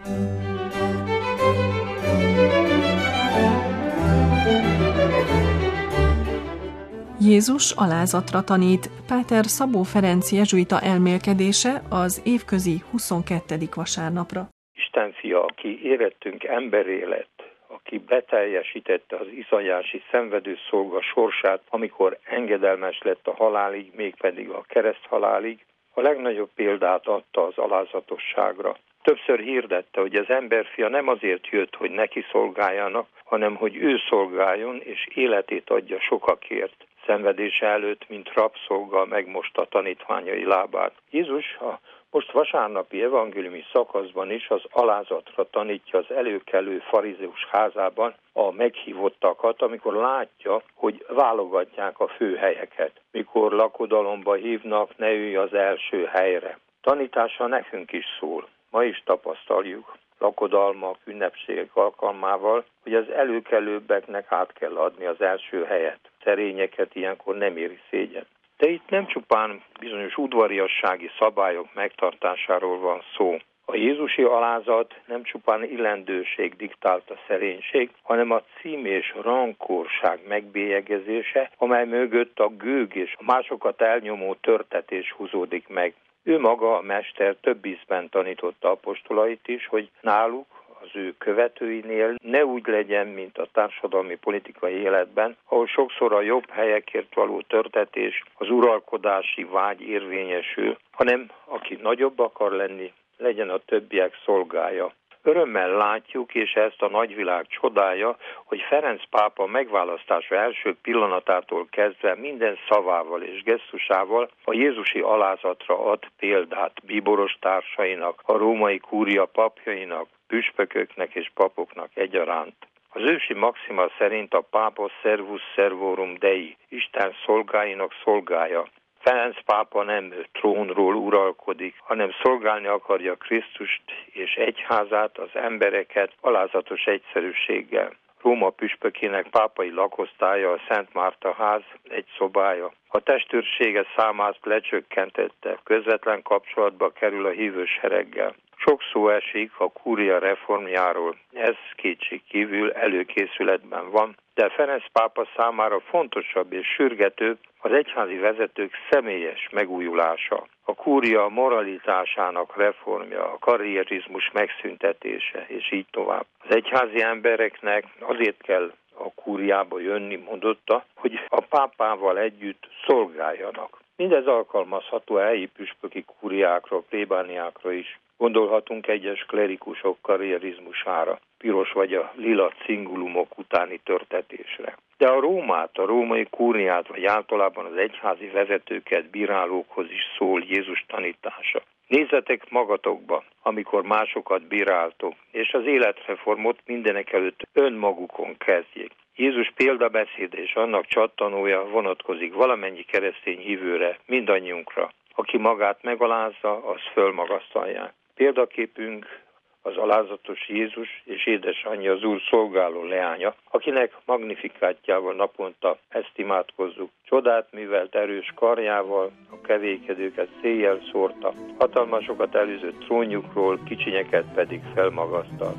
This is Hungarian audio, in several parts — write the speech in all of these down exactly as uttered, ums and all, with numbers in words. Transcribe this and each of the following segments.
Jézus alázatra tanít. Páter Szabó Ferenc jezsuita elmélkedése az évközi huszonkettedik vasárnapra. Isten fia, aki érettünk emberé lett, aki beteljesítette az iszonyási szenvedő szolga sorsát, amikor engedelmes lett a halálig, mégpedig a kereszthalálig, a legnagyobb példát adta az alázatosságra. Többször hirdette, hogy az emberfia nem azért jött, hogy neki szolgáljanak, hanem hogy ő szolgáljon és életét adja sokakért. Szenvedése előtt, mint rabszolga megmosta tanítványai lábát. Jézus a most vasárnapi evangéliumi szakaszban is az alázatra tanítja az előkelő farizeus házában a meghívottakat, amikor látja, hogy válogatják a főhelyeket. Mikor lakodalomba hívnak, ne ülj az első helyre. Tanítása nekünk is szól. Ma is tapasztaljuk lakodalmak, ünnepségek alkalmával, hogy az előkelőbbeknek át kell adni az első helyet. Szerényeket ilyenkor nem éri szégyen. De itt nem csupán bizonyos udvariassági szabályok megtartásáról van szó. A jézusi alázat nem csupán illendőség diktálta szerénység, hanem a cím és rankorság megbélyegezése, amely mögött a gőg és a másokat elnyomó törtetés húzódik meg. Ő maga, a mester több ízben tanította apostolait is, hogy náluk, az ő követőinél ne úgy legyen, mint a társadalmi politikai életben, ahol sokszor a jobb helyekért való törtetés, az uralkodási vágy érvényesül, hanem aki nagyobb akar lenni, legyen a többiek szolgája. Örömmel látjuk, és ezt a nagyvilág csodálja, hogy Ferenc pápa megválasztása első pillanatától kezdve minden szavával és gesztusával a jézusi alázatra ad példát bíboros társainak, a római kúria papjainak, püspököknek és papoknak egyaránt. Az ősi maxima szerint a pápa servus servorum Dei, Isten szolgáinak szolgája. Ferenc pápa nem trónról uralkodik, hanem szolgálni akarja Krisztust és egyházát, az embereket alázatos egyszerűséggel. Róma püspökének pápai lakosztálya, a Szent Márta ház egy szobája. A testőrsége számát lecsökkentette, közvetlen kapcsolatba kerül a hívő sereggel. Sok szó esik a kúria reformjáról, ez kétség kívül előkészületben van, de Ferenc pápa számára fontosabb és sürgetőbb az egyházi vezetők személyes megújulása, a kúria moralitásának reformja, a karrierizmus megszüntetése, és így tovább. Az egyházi embereknek azért kell a kúriába jönni, mondotta, hogy a pápával együtt szolgáljanak. Mindez alkalmazható a helyi püspöki kúriákra, plébániákra is. Gondolhatunk egyes klerikusok karrierizmusára, piros vagy a lila cingulumok utáni törtetésre. De a Rómát, a római kúriát, vagy általában az egyházi vezetőket, bírálókhoz is szól Jézus tanítása. Nézzetek magatokba, amikor másokat bíráltok, és az életreformot mindenek előtt önmagukon kezdjék. Jézus példabeszéde és annak csattanója vonatkozik valamennyi keresztény hívőre, mindannyiunkra. Aki magát megalázza, az fölmagasztalják. Példaképünk az alázatos Jézus és édesanyja az Úr szolgáló leánya, akinek magnifikátjával naponta ezt imádkozzuk. Csodát művelt erős karjával, a kevékedőket széjjel szórta, hatalmasokat előzött trónjukról, kicsinyeket pedig felmagasztalt.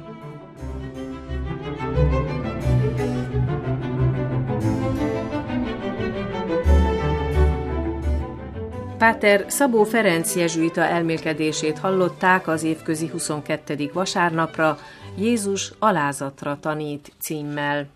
Páter Szabó Ferenc jezsuita elmélkedését hallották az évközi huszonkettedik vasárnapra, Jézus alázatra tanít címmel.